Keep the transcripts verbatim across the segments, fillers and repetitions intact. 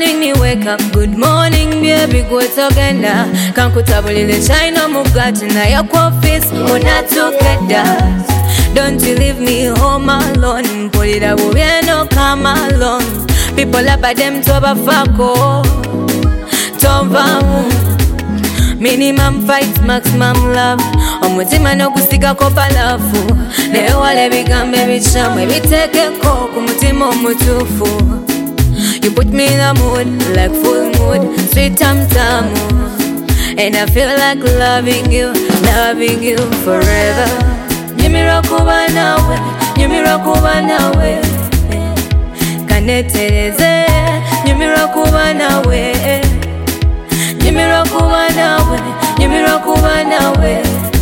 morning ni wake up, good morning baby go togenda. Kankutabulile china mugati na yako office una together. Don't you leave me home alone. Polida bubieno come alone. People up at them toba fako tobamu. Minimum fight, maximum love. Omutima no kusika ko balafu. Leo wale bigambe bichamwe biteke ko kumutima omutufu. You put me in a mood, like full mood, sweet tam tam. And I feel like loving you, loving you forever. Nyumira kuba nawe, nyumira kuba nawe. Kanetereze, nyumira kuba nawe. Nyumira kuba nawe, nyumira kuba nawe.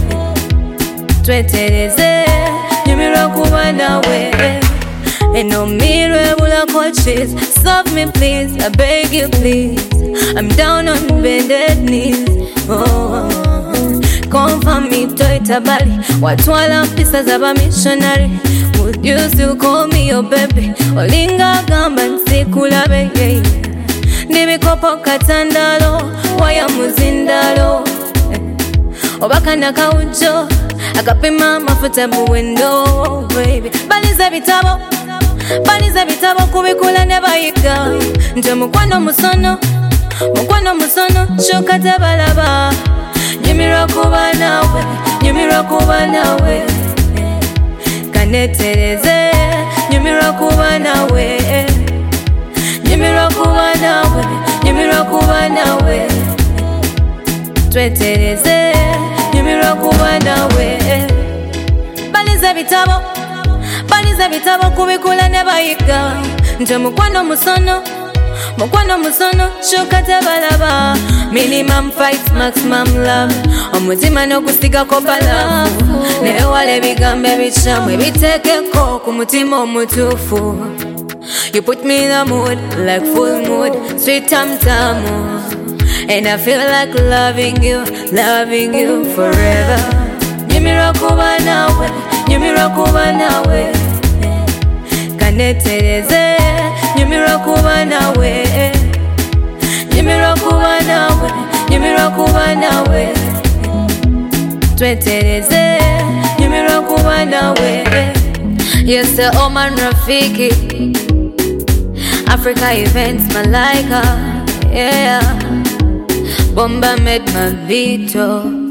Twetereze, nyumira kuba nawe. And no mirror bula coaches. Stop me please, I beg you please. I'm down on bended knees. Oh, come for me, toy tabali. Watwala pieces of a missionary. Would you still call me your baby? Olinga gamba nsikula bege. Nimi kopo katandalo, waya muzindalo. Obaka nakaucho, akapima mafuta buwendo, baby. Baliza bitabo. Baniza bitabo kubikula nebayiga. Nje mukwano musono, mukwano musono, shoka tabalaba. Nyumira kuba nawe, nyumira kuba nawe. Kanetereze, nyumira kuba nawe. Nyumira kuba nawe, nyumira kuba nawe. Twetereze, nyumira kuba nawe. Baniza bitabo. Baniza bitabo kubikula nebayiga. Nje mukwano musono, mukwano musono, shoka tabalaba. Minimum fight, maximum love. Omutima no kusika ko balafu. Leo wale bigambe bichamwe biteke ko kumutima omutufu. You put me in a mood, like full mood, sweet tam tam. And I feel like loving you, loving you forever. Nyumira kuba nawe, nyumira kuba nawe. Kanetereze, nyumira kuba nawe. Nyumira kuba nawe, nyumira kuba nawe. Twetereze, nyumira kuba nawe. Yes, the Oman Rafiki, Africa Events Malaika, yeah. Bomba med Mavito.